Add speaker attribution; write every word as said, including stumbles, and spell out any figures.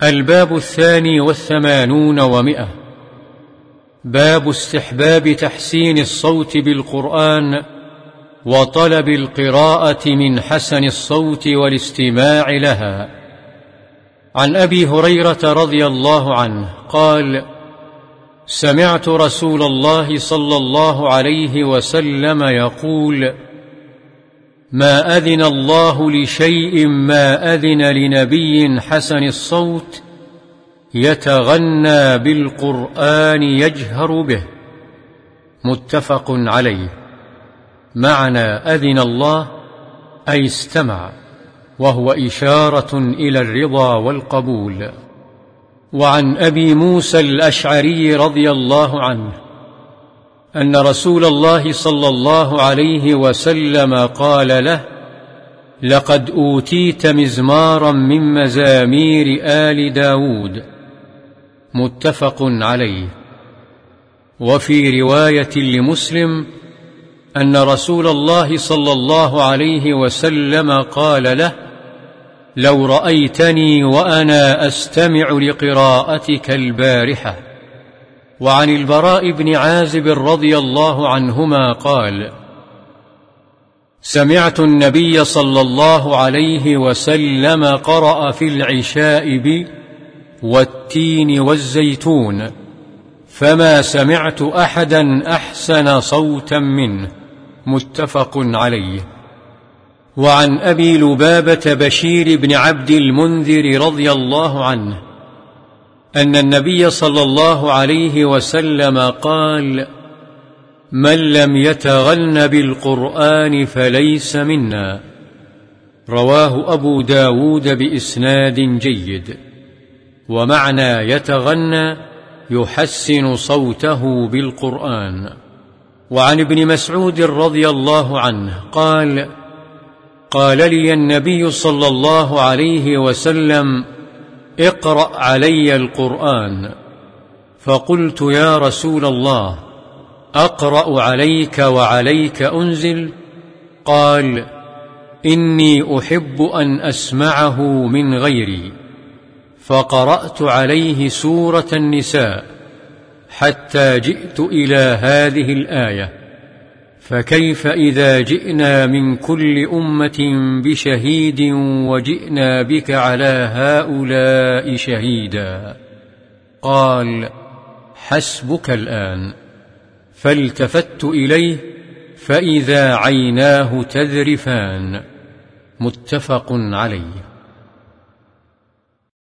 Speaker 1: الباب الثاني والثمانون ومئة. باب استحباب تحسين الصوت بالقرآن وطلب القراءة من حسن الصوت والاستماع لها. عن أبي هريرة رضي الله عنه قال: سمعت رسول الله صلى الله عليه وسلم يقول: ما أذن الله لشيء ما أذن لنبي حسن الصوت يتغنى بالقرآن يجهر به. متفق عليه. معنى أذن الله أي استمع، وهو إشارة إلى الرضا والقبول. وعن أبي موسى الأشعري رضي الله عنه أن رسول الله صلى الله عليه وسلم قال له: لقد أوتيت مزمارا من مزامير آل داود. متفق عليه. وفي رواية لمسلم أن رسول الله صلى الله عليه وسلم قال له: لو رأيتني وأنا أستمع لقراءتك البارحة. وعن البراء بن عازب رضي الله عنهما قال: سمعت النبي صلى الله عليه وسلم قرأ في العشاء ب والتين والزيتون، فما سمعت أحدا أحسن صوتا منه. متفق عليه. وعن أبي لبابة بشير بن عبد المنذر رضي الله عنه أن النبي صلى الله عليه وسلم قال: من لم يتغن بالقرآن فليس منا. رواه أبو داود بإسناد جيد. ومعنى يتغنى يحسن صوته بالقرآن. وعن ابن مسعود رضي الله عنه قال: قال لي النبي صلى الله عليه وسلم: اقرأ علي القرآن. فقلت: يا رسول الله، أقرأ عليك وعليك أنزل؟ قال: إني أحب أن أسمعه من غيري. فقرأت عليه سورة النساء حتى جئت إلى هذه الآية: فكيف إذا جئنا من كل أمة بشهيد وجئنا بك على هؤلاء شهيدا. قال: حسبك الآن. فالتفت إليه فإذا عيناه تذرفان. متفق عليه.